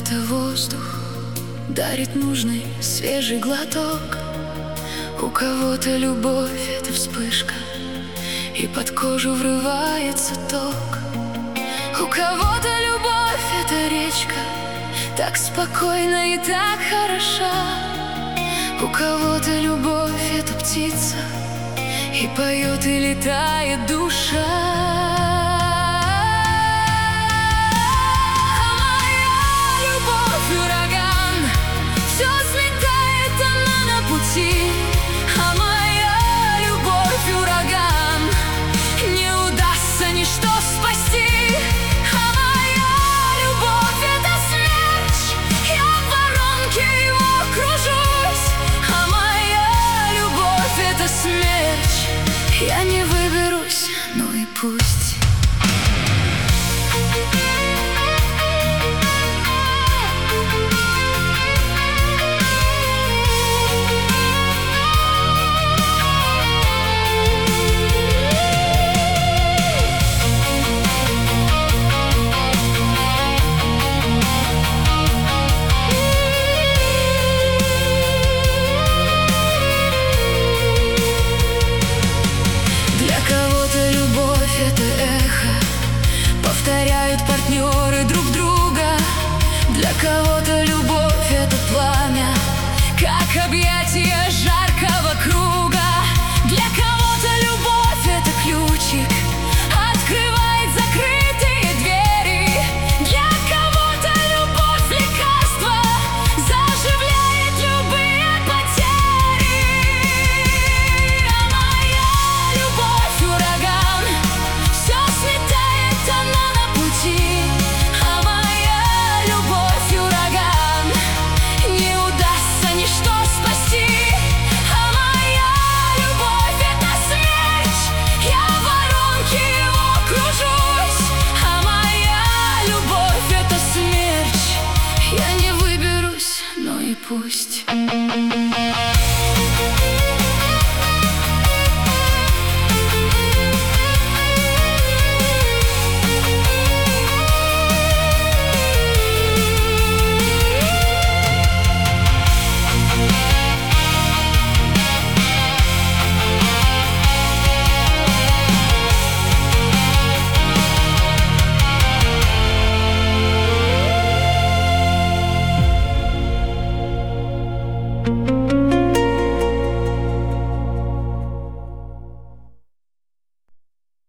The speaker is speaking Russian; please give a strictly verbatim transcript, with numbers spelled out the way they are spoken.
кого-то воздух дарит нужный свежий глоток, у кого-то любовь — это вспышка, и под кожу врывается ток. У кого-то любовь — это речка, так спокойна и так хороша. У кого-то любовь — это птица, и поет, и летает душа. А моя любовь ураган, не удастся ничто спасти. А моя любовь — это смерч, я в воронке его кружусь. А моя любовь — это смерч, я не выберусь, ну и пусть.